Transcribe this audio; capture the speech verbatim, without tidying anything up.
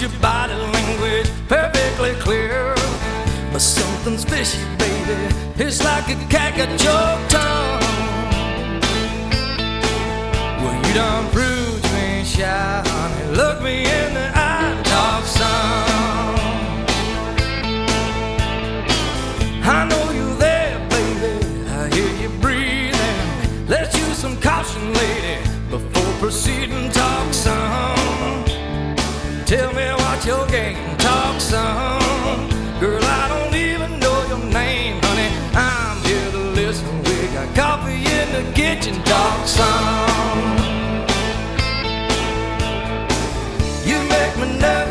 your body language perfectly clear. But something's fishy, baby. It's like a cat got your tongue. Well, you done proved you ain't shy, honey. Look me in the eye and talk some. I know you're there, baby. I hear you breathing. Let's use some caution, lady, before proceeding. Talk some. Tell me what your game. Talk some. Girl, I don't even know your name, honey. I'm here to listen. We got coffee in the kitchen. Talk some. You make me nervous.